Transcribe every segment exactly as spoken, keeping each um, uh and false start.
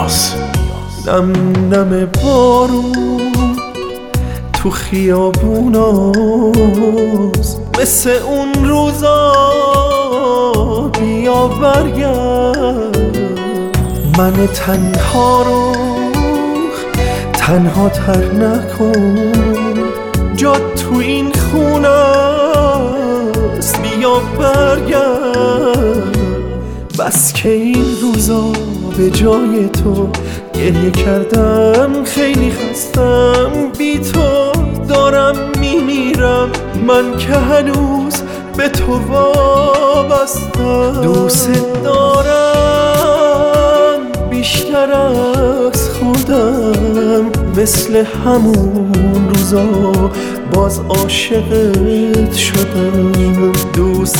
نیاز. نم نم بارون تو خیابوناست، مثل اون روزا بیا برگرد. من تنها رو تنها تر نکن، جات تو این خونه است، بیا برگرد. بس که این روزا به جای تو گریه کردم، خیلی خستم بی تو دارم میمیرم. من که هنوز به تو وابستم، دوست دارم بیشتر از خودم، مثل همون روزا باز عاشقت شدم. دوست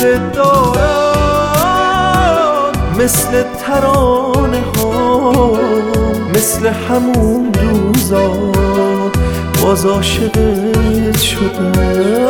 دارم مثل ترانه ها، مثل همون روزا باز عاشقت شدم.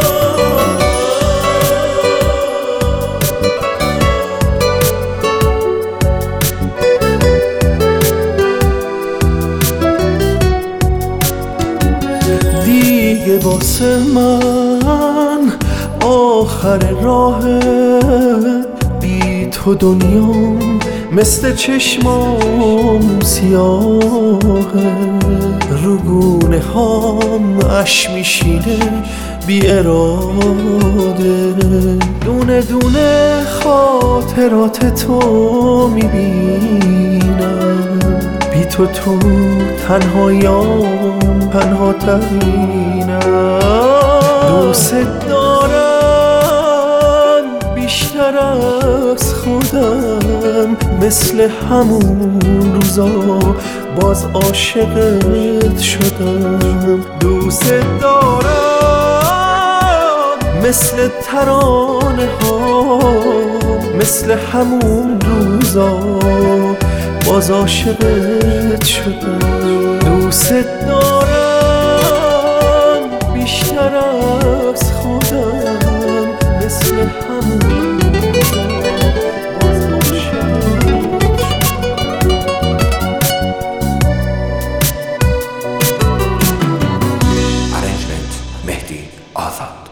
دیگه واسه من آخر راهه، بی تو دنیام مثل چشمام سیاهه. رو گونه هام اش میشینه بی اراده، دونه دونه خاطرات تو میبینم. بی تو تو تنهایام تنها ترینم. دوست دارم بیشتر از خودم، مثل همون روزا باز عاشقت شدم. دوست دارم مثل ترانه ها، مثل همون روزا باز عاشقت شدم. دوست دارم بیشتر از خودم، مثل همون روزا باز عاشقت شدم. Arrangement مهدی آزاد.